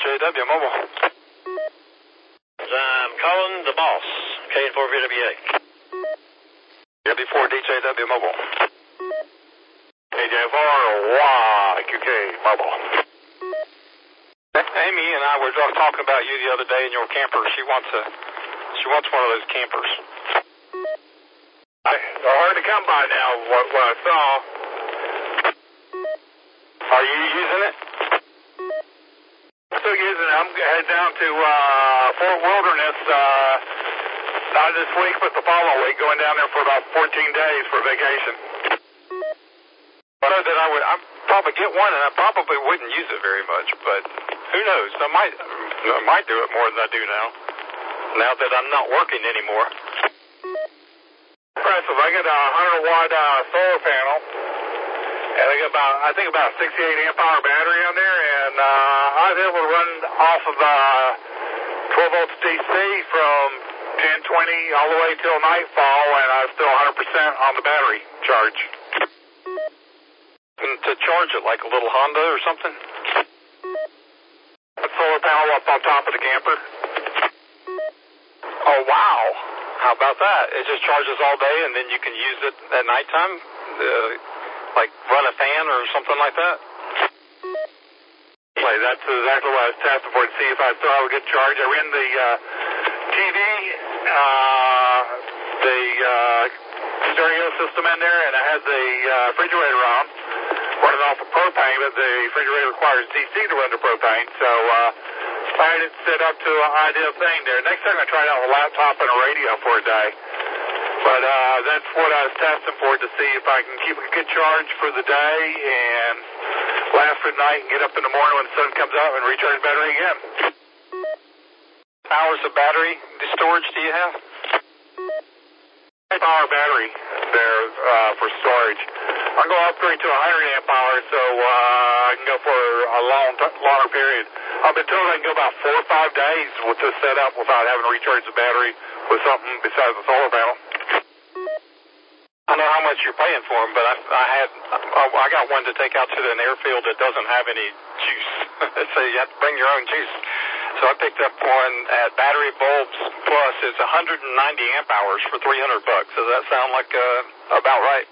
DJW Mobile. I'm calling the boss, KN4VWA. W4 DJW Mobile. DJ4YQK Mobile. Amy and I were talking about you the other day in your camper. She wants one of those campers. They're hard to come by now, what I saw. Are you using it? I'm still using it. I'm heading down to Fort Wilderness, not this week, but the following week, going down there for about 14 days for vacation. I know that I'd probably get one, and I probably wouldn't use it very much, but who knows? I might do it more than I do now that I'm not working anymore. Impressive. I got a 100-watt solar panel, and I think about a 68 amp hour battery on there, and I was able to run off of 12 volts DC from 10:20 all the way till nightfall, and I was still 100% on the battery charge. And to charge it like a little Honda or something? A solar panel up on top of the camper. Oh, wow. How about that? It just charges all day, and then you can use it at nighttime? Like run a fan or something like that? That's exactly what I was testing for, to see if I still have a good charge. I ran the TV, the stereo system in there, and I had the refrigerator on, running off of propane, but the refrigerator requires DC to run to propane, so I had it set up to an ideal thing there. Next time I tried out a laptop and a radio for a day. But that's what I was testing for, to see if I can keep a good charge for the day and last for the night and get up in the morning when the sun comes up and recharge the battery again. Hours of battery storage do you have? 5-hour battery there for storage. I'm going to upgrade to 100 amp hour, so I can go for a longer period. I've been told I can go about 4 or 5 days with this setup without having to recharge the battery with something besides the solar panel. I know how much you're paying for them, but I got one to take out to an airfield that doesn't have any juice. So you have to bring your own juice. So I picked up one at Battery Bulbs Plus. It's 190 amp hours for $300. Does that sound like about right?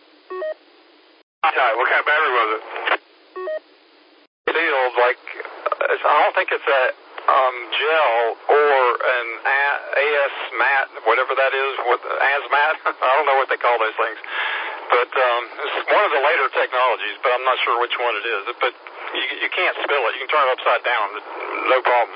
What kind of battery was it? It feels like, I don't think it's a gel or an AS mat, whatever that is, ASMAT. I don't know what they call those things. But it's one of the later technologies, but I'm not sure which one it is. But you can't spill it. You can turn it upside down. No problem.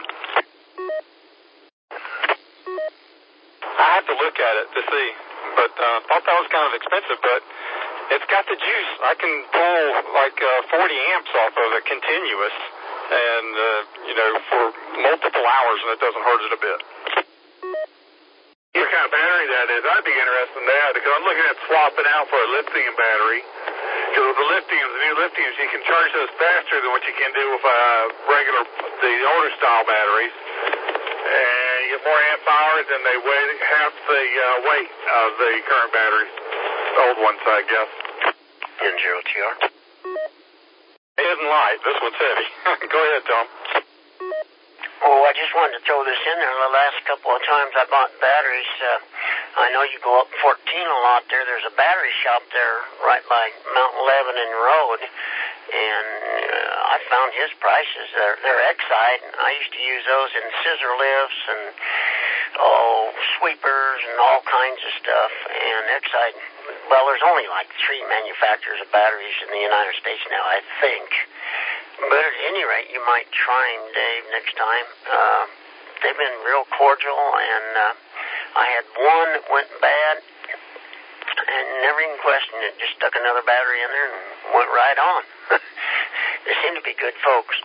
I have to look at it to see. But thought that was kind of expensive, but it's got the juice. I can pull like 40 amps off of it continuous. And, for multiple hours, and it doesn't hurt it a bit. What kind of battery that is? I'd be interested in that, because I'm looking at swapping out for a lithium battery. Because with the new lithiums, you can charge those faster than what you can do with the older style batteries. And you get more amp hours, and they weigh half the weight of the current batteries. Old ones, I guess. N0TR. It isn't light. This one's heavy. Go ahead, Tom. Oh, I just wanted to throw this in there. The last couple of times I bought batteries, I know you go up 14 a lot there. There's a battery shop there right by Mount Lebanon Road, and I found his prices. They're Exide, and I used to use those in scissor lifts and sweepers and all kinds of stuff. And Exide, well, there's only like 3 manufacturers of batteries in the United States now, I think. But at any rate, you might try him, Dave, next time. They've been real cordial, and I had one that went bad, and never even questioned it. Just stuck another battery in there and went right on. They seem to be good folks.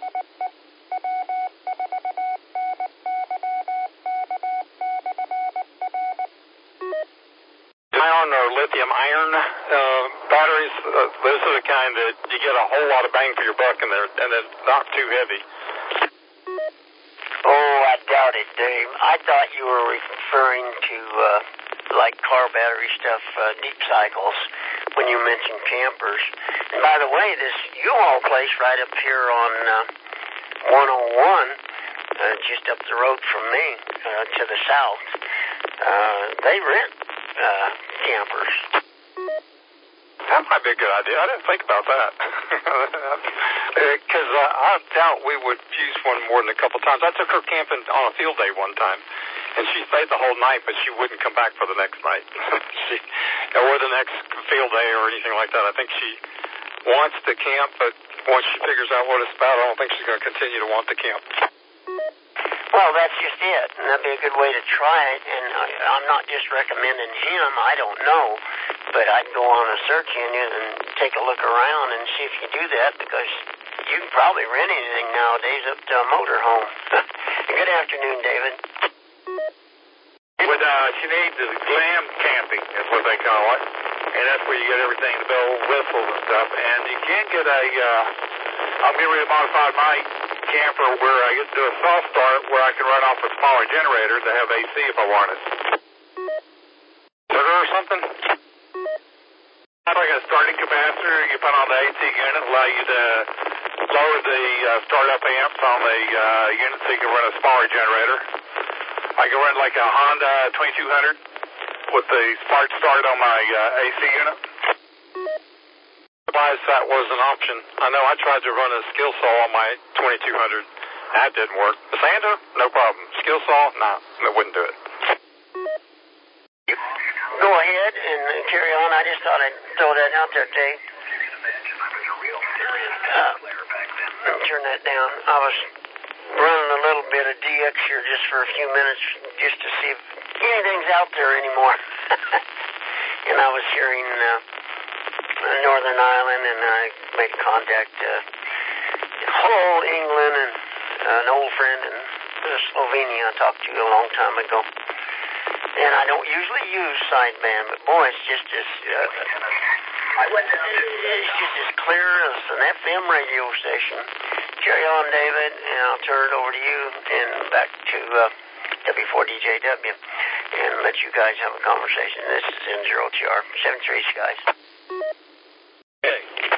Iron or lithium iron batteries, those are the kind that you get a whole lot of bang for your buck, and they're not too heavy. Oh, I doubt it, Dave. I thought you were referring to like car battery stuff, deep cycles, when you mentioned campers. And by the way, this U-Haul place right up here on 101 just up the road from me to the south. They rent campers. That might be a good idea. I didn't think about that. Because I doubt we would use one more than a couple times. I took her camping on a field day one time, and she stayed the whole night, but she wouldn't come back for the next night. Or the next field day or anything like that. I think she wants to camp, but once she figures out what it's about, I don't think she's going to continue to want to camp. Well, that's just it, and that'd be a good way to try it, and I'm not just recommending him, I don't know, but I'd go on a search engine and take a look around and see if you do that, because you can probably rent anything nowadays up to a motorhome. Good afternoon, David. She needs is glam camping, is what they call it, and that's where you get everything, the bells, whistles, and stuff, and you can get I'm getting ready to modify my camper where I get to do a soft start where I can run off a smaller generator to have AC if I want it. Sugar or something? It's like a starting capacitor you put on the AC unit, allow you to lower the startup amps on the unit so you can run a smaller generator. I can run like a Honda 2200 with the spark start on my AC unit. Surprised that was an option. I know I tried to run a skill saw on my 2200. That didn't work. The sander, no problem. Skill saw, no, it wouldn't do it. Go ahead and carry on. I just thought I'd throw that out there, Dave. Let me turn that down. I was running a little bit of DX here just for a few minutes just to see if anything's out there anymore. And I was hearing Northern Ireland, and I made contact whole England and an old friend in Slovenia I talked to a long time ago. And I don't usually use sideband, but boy, it's just as clear as an FM radio station. Carry on, David, and I'll turn it over to you and back to W4DJW and let you guys have a conversation. This is N0TR 73 Skies. Okay.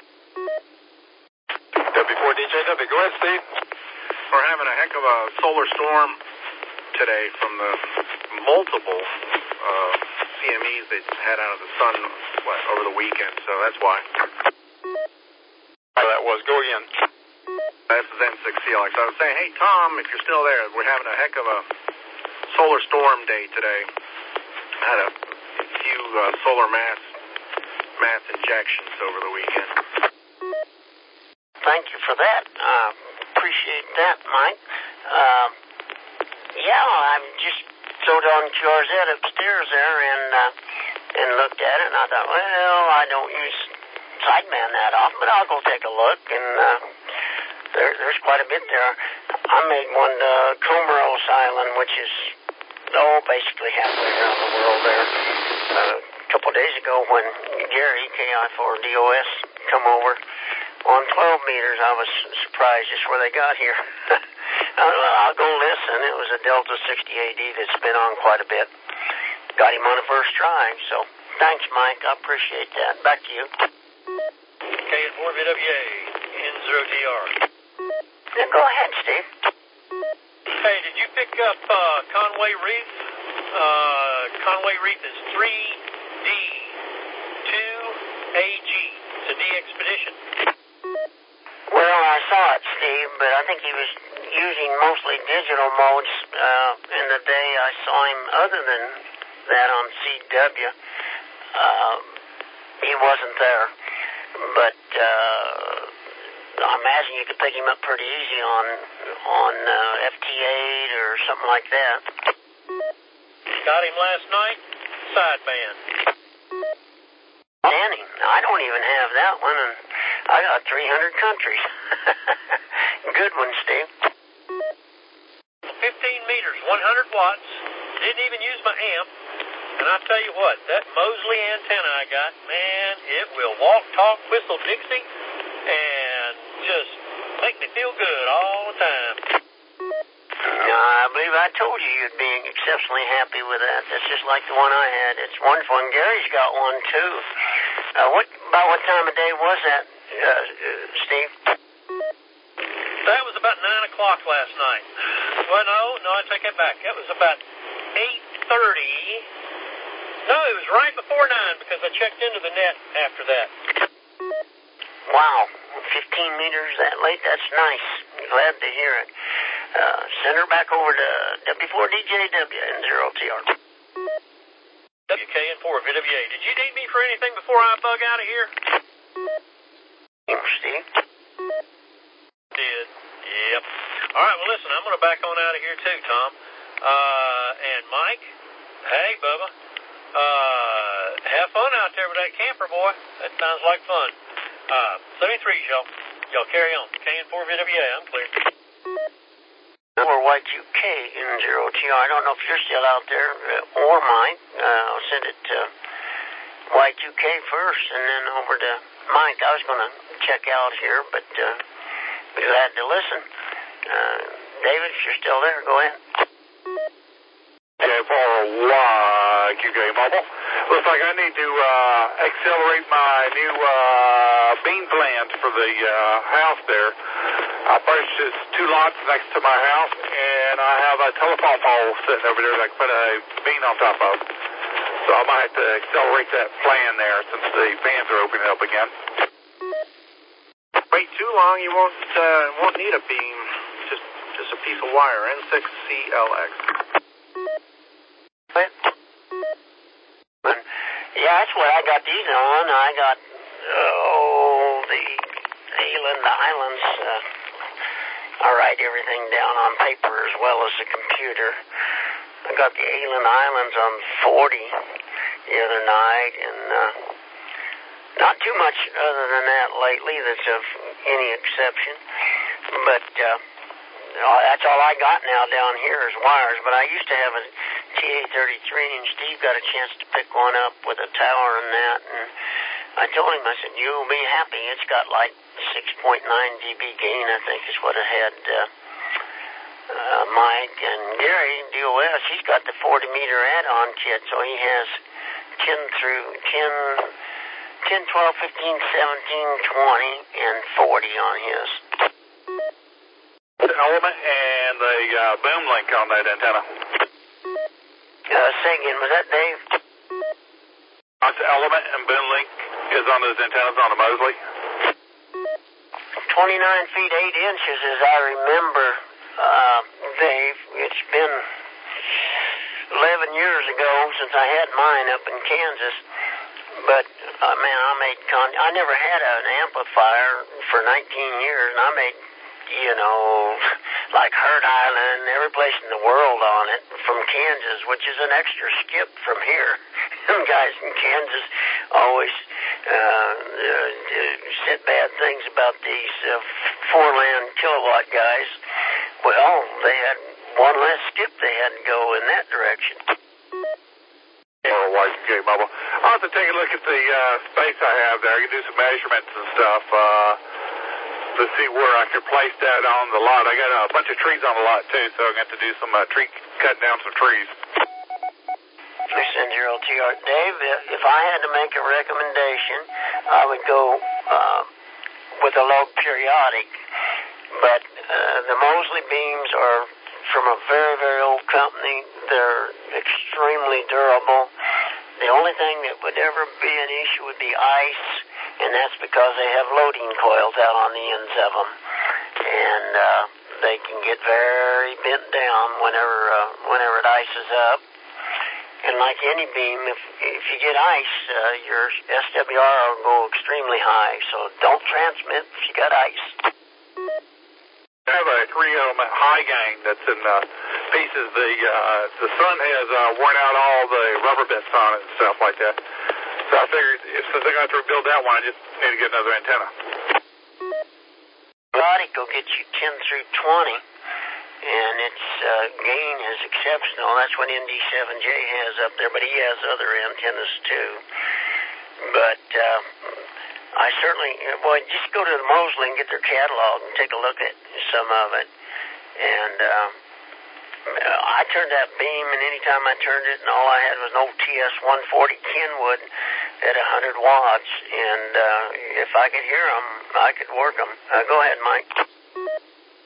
W4DJW, go ahead, Steve. We're having a heck of a solar storm today from the multiple CMEs that had out of the sun over the weekend, so that's why. That was. Go again. This is N6CLX. I was saying, hey, Tom, if you're still there, we're having a heck of a solar storm day today. I had a few solar mass injections over the weekend. Thank you for that. Appreciate that, Mike. Yeah, I'm just throwed on QRZ upstairs there and looked at it, and I thought, well, I don't use sideband that often, but I'll go take a look, and there's quite a bit there. I made one to Comoros Island, which is basically halfway around the world there. A couple of days ago when Gary, KI4DOS, come over on 12 meters, I was surprised just where they got here. I'll go listen. It was a Delta 60AD that's been on quite a bit. Got him on the first try, so thanks, Mike. I appreciate that. Back to you. KN4VWA, N0DR. Yeah, go ahead, Steve. Hey, did you pick up Conway Reef? Conway Reef is 3D2AG. It's a D expedition. Well, I saw it, Steve, but I think he was using mostly digital modes in the day I saw him. Other than that on CW, he wasn't there. But I imagine you could pick him up pretty easy on FT8 or something like that. Got him last night, sideband. Danny, I don't even have that one, and I got 300 countries. Good one, Steve. 15 meters, 100 watts. Didn't even use my amp. And I tell you what, that Mosley antenna I got, man, it will walk, talk, whistle, Dixie, and just make me feel good all the time. I believe I told you you'd be exceptionally happy with that. That's just like the one I had. It's wonderful, and Gary's got one, too. About what time of day was that, Steve? That was about 9 o'clock last night. Well, no, I take that back. That was about 8:30. No, it was right before 9 because I checked into the net after that. Wow, 15 meters that late, that's nice. Glad to hear it. Send her back over to W4DJW and 0TR. WKN4 VWA. Did you need me for anything before I bug out of here? Steve? Did. Yep. All right, well, listen, I'm going to back on out of here too, Tom. And Mike, hey, Bubba, have fun out there with that camper, boy. That sounds like fun. 73s, y'all. Y'all carry on. KN4 VWA, I'm clear. Or Y2K in 0TR. I don't know if you're still out there or Mike. I'll send it to Y2K first and then over to Mike. I was going to check out here, but be glad to listen. David, if you're still there, go ahead. For YQK Mobile. Looks like I need to accelerate my new bean plans for the house there. I purchased 2 lots next to my house, and I have a telephone pole sitting over there that I can put a bean on top of. So I might have to accelerate that plan there since the fans are opening up again. Wait too long, you won't need a beam. Just a piece of wire. N6CLX. Yeah, that's what I got these on. I got the Islands. I write everything down on paper as well as the computer. I got the Islands on 40 the other night, and not too much other than that lately that's of any exception. But that's all I got now down here is wires. But I used to have a TA-33, and Steve got a chance to pick one up with a tower and that, and I told him, I said, you'll be happy. It's got like 6.9 dB gain, I think is what it had. Mike and Gary, DOS, he's got the 40-meter add-on kit, so he has 10, 12, 15, 17, 20, and 40 on his. The element and the boom link on that antenna. Say again, was that Dave? The element and boom link is on those antennas on the Mosley. 29 feet 8 inches, as I remember, Dave. It's been 11 years ago since I had mine up in Kansas. But, man, I never had an amplifier for 19 years, and I made, like Hurt Island, every place in the world on it from Kansas, which is an extra skip from here. Some guys in Kansas always said bad things about these 4-land kilowatt guys. Well, they had one less skip they had to go in that direction. Or YCK Mobile. I'll have to take a look at the space I have there. I can do some measurements and stuff to see where I could place that on the lot. I got a bunch of trees on the lot, too, so I'm going to have to do some cutting down some trees. Listen, 0TR. Dave, if I had to make a recommendation, I would go with a low periodic. But the Mosley beams are from a very, very old company. They're extremely durable. The only thing that would ever be an issue would be ice, and that's because they have loading coils out on the ends of them. And they can get very bent down whenever it ices up. And like any beam, if you get ice, your SWR will go extremely high. So don't transmit if you got ice. I have a 3-element high gain that's in pieces. The sun has worn out all the rubber bits on it and stuff like that. So I figured since I got to rebuild that one, I just need to get another antenna. Periodic will get you 10 through 20, and its gain is exceptional. That's what ND7J has up there, but he has other antennas too. But I certainly, just go to the Mosley and get their catalog and take a look at some of it. And I turned that beam, and anytime I turned it, and all I had was an old TS-140 Kenwood at 100 watts. And if I could hear them, I could work them. Go ahead, Mike.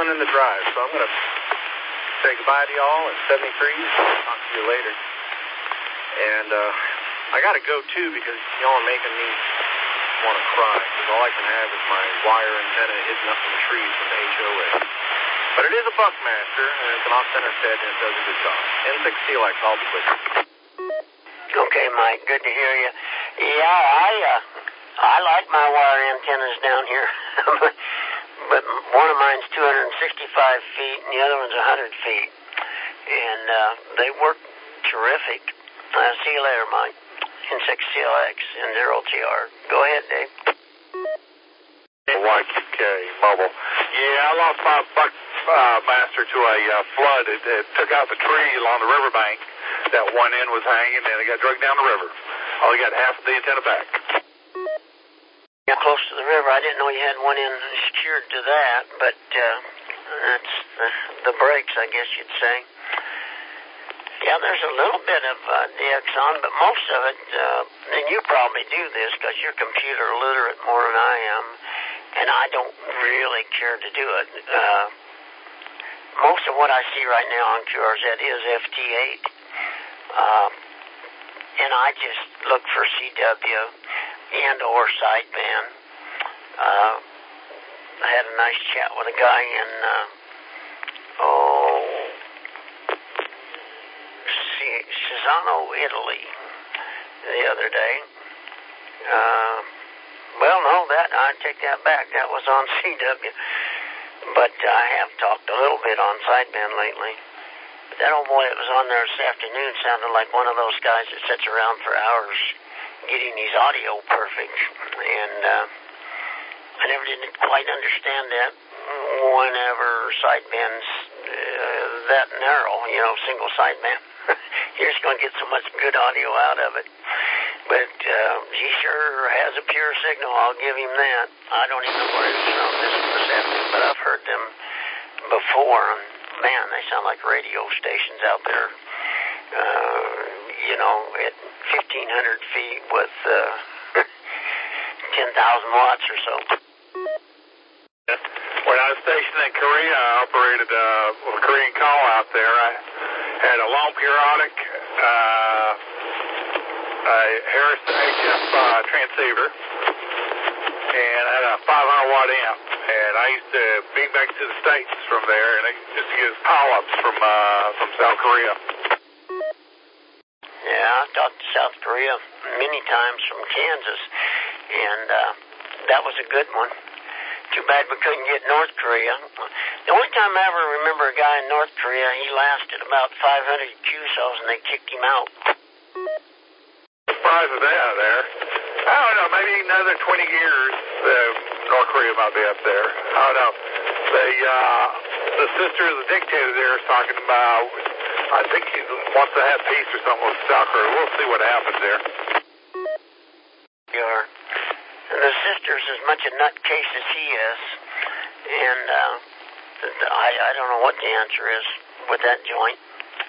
one in the drive. So I'm going to say goodbye to y'all at 73. Talk to you later. And I got to go, too, because y'all are making me want to cry. Because all I can have is my wire antenna hidden up in the trees from the HOA. But it is a Buckmaster, and it's an off-center set, and it does a good job. N6 CLX, I'll be with you. Okay, Mike, good to hear you. Yeah, I like my wire antennas down here. But one of mine's 265 feet, and the other one's 100 feet. And they work terrific. See you later, Mike. N6 CLX and their OTR. Go ahead, Dave. YQK Mobile. Yeah, I lost my Buckmaster to a flood. It took out the tree along the riverbank. That one end was hanging, and it got dragged down the river. Only got half of the antenna back. Yeah, close to the river. I didn't know you had one end secured to that, but that's the brakes, I guess you'd say. Yeah, there's a little bit of DX on, but most of it, and you probably do this because you're computer literate more than I am, and I don't really care to do it. Most of what I see right now on QRZ is FT8, and I just look for CW and or sideband. I had a nice chat with a guy in Cesano, Italy, the other day. Well, no, I take that back. That was on CW. But I have talked a little bit on sideband lately. But that old boy that was on there this afternoon sounded like one of those guys that sits around for hours getting his audio perfect. And I never did quite understand that whenever sideband's that narrow, single sideband. You're just going to get so much good audio out of it. But he sure has a pure signal, I'll give him that. I don't even know where he was from this afternoon, but I've heard them before. And man, they sound like radio stations out there, at 1,500 feet with 10,000 watts or so. When I was stationed in Korea, I operated a Korean call out there. I had a long periodic, a Harris HF transceiver, and I had a 500-watt amp. And I used to beam back to the States from there, and I used to get call-ups from South Korea. Yeah, I've talked to South Korea many times from Kansas, and that was a good one. Too bad we couldn't get North Korea. The only time I ever remember a guy in North Korea, he lasted about 500 QSOs, and they kicked him out. Surprised with that there. I don't know, maybe another 20 years, North Korea might be up there. I don't know. The sister of the dictator there is talking about, I think he wants to have peace or something with South Korea. We'll see what happens there. And the sister's as much a nutcase as he is. And I don't know what the answer is with that joint.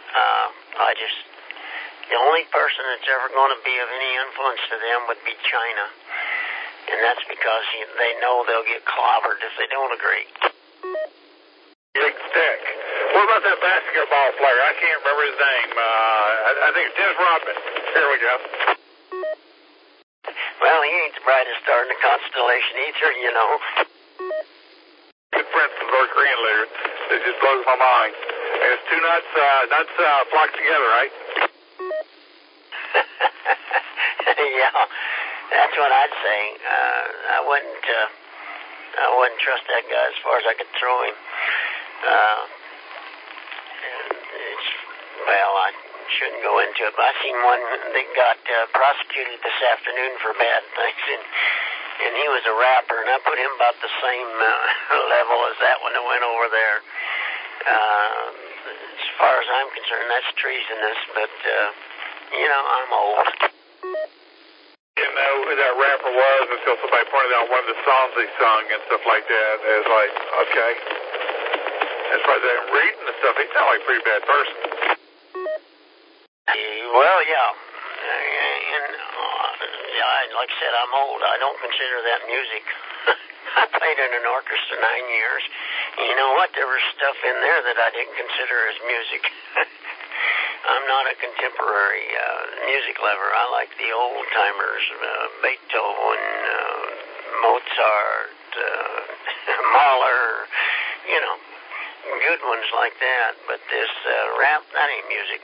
The only person that's ever going to be of any influence to them would be China. And that's because they know they'll get clobbered if they don't agree. Big stick. What about that basketball player? I can't remember his name. I think it's Dennis Rodman. Here we go. Well, he ain't the brightest star in the constellation either, Good friends from North Korean leaders. It just blows my mind. And it's two nuts flocked together, right? Yeah, that's what I'd say. I wouldn't trust that guy as far as I could throw him. I shouldn't go into it, but I seen one that got prosecuted this afternoon for bad things, and he was a rapper, and I put him about the same level as that one that went over there. As far as I'm concerned, that's treasonous, but, I'm old. Didn't know who that rapper was until somebody pointed out one of the songs he sung and stuff like that. And it's like, okay. As far as I'm reading the stuff, he sounded like a pretty bad person. Well, yeah. Like I said, I'm old. I don't consider that music. I played in an orchestra 9 years, You know what? There was stuff in there that I didn't consider as music. I'm not a contemporary music lover. I like the old timers, Beethoven, Mozart, Mahler, you know, good ones like that. But this rap, that ain't music.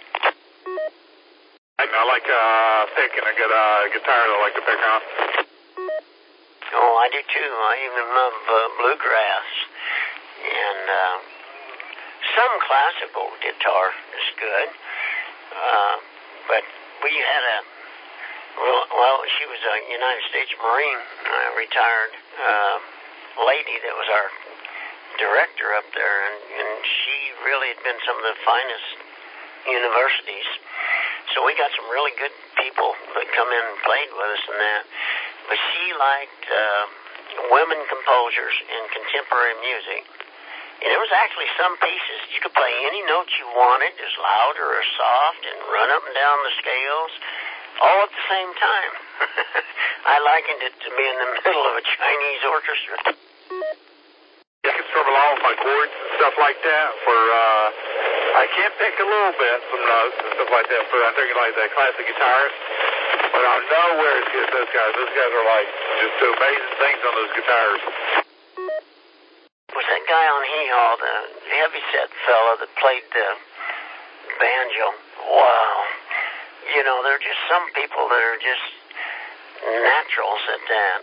I like picking a good guitar that I like to pick on. Oh, I do too. I even love bluegrass. And some classical guitar is good. But we had she was a United States Marine, retired lady that was our director up there, and she really had been some of the finest universities. So we got some really good people that come in and played with us and that. But she liked women composers in contemporary music. And there was actually some pieces you could play any note you wanted, as loud or as soft, and run up and down the scales, all at the same time. I likened it to being in the middle of a Chinese orchestra. I can strum along with my chords and stuff like that. I can pick a little bit some notes and stuff like that. I'm thinking like the classic guitarists, but I'm nowhere as good as those guys. Those guys are like just do amazing things on those guitars. Was that guy on Hee-Haw, the heavyset fella that played the banjo? Wow. You know, there are just some people that are just naturals at that.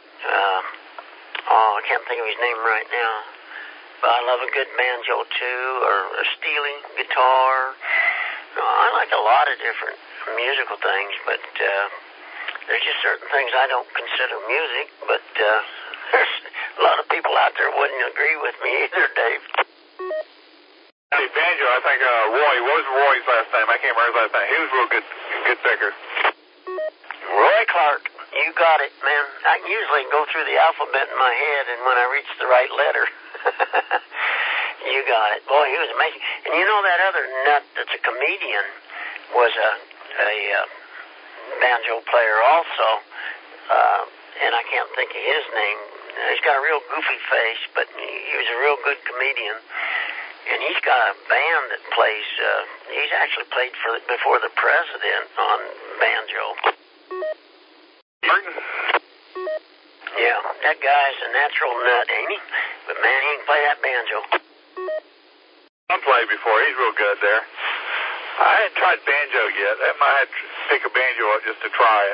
I can't think of his name right now. But I love a good banjo, too, or a Steely guitar. I like a lot of different musical things, but there's just certain things I don't consider music, but there's a lot of people out there wouldn't agree with me either, Dave. Hey, banjo, I think Roy, what was Roy's last name? I can't remember his last name. He was a real good picker. Roy Clark, you got it, man. I can usually go through the alphabet in my head, and when I reach the right letter, you got it. Boy, he was amazing. And you know that other nut that's a comedian was a banjo player also, and I can't think of his name. He's got a real goofy face, but he was a real good comedian. And he's got a band that plays, he's actually played before the president on banjo. Martin? Yeah, that guy's a natural nut, ain't he? But man, he can play that banjo. I've played before. He's real good there. I hadn't tried banjo yet. I might have to pick a banjo up just to try it.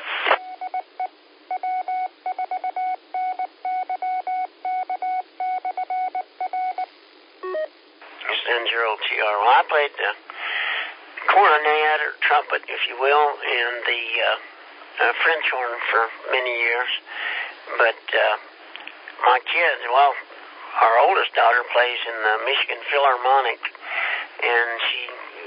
N0TR. Well, I played the cornet or trumpet, if you will, and the French horn for many years. But my kids, well, our oldest daughter plays in the Michigan Philharmonic, and she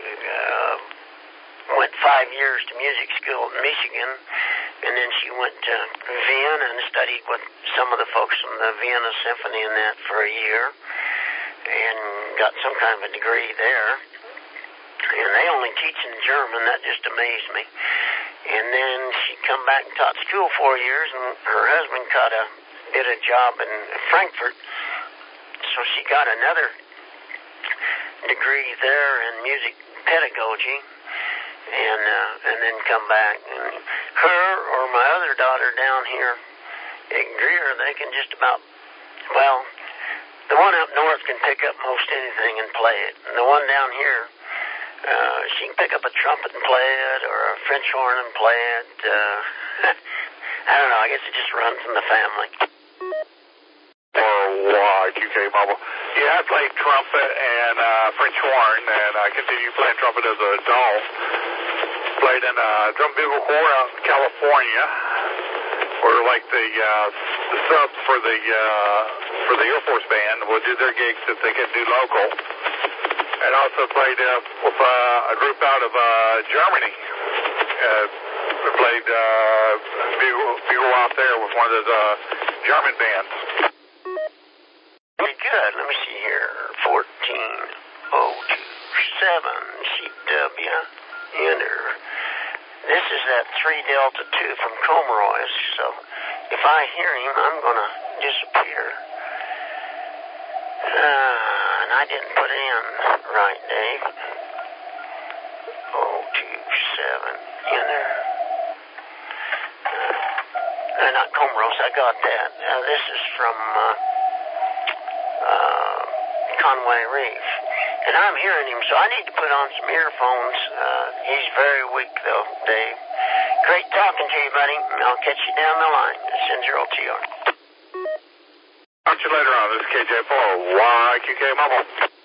went 5 years to music school in Michigan, and then she went to Vienna and studied with some of the folks from the Vienna Symphony and that for a year, and got some kind of a degree there. And they only teach in German. That just amazed me. And then she come back and taught school 4 years, and her husband did a job in Frankfurt. So she got another degree there in music pedagogy, and then come back. And her or my other daughter down here at Greer, they can just about, well, the one up north can pick up most anything and play it. And the one down here, she can pick up a trumpet and play it, or a French horn and play it. I don't know, I guess it just runs in the family. QK Mobile. Yeah, I played trumpet and French horn, and I continued playing trumpet as an adult. Played in a drum bugle corps out in California. We're like the subs for the Air Force Band. We'll do their gigs that they can do local. And also played with a group out of Germany. We played bugle out there with one of those German bands. Pretty good. Let me see here. 14027 CW. Enter. This is that 3 Delta 2 from Comeroy's. So if I hear him, I'm going to disappear. I didn't put it in right, Dave. 027 in there. Not Comoros, I got that. This is from Conway Reef. And I'm hearing him, so I need to put on some earphones. He's very weak, though, Dave. Great talking to you, buddy. I'll catch you down the line. It's N0TR. Talk to you later on. This is KJ4, YQK Mobile.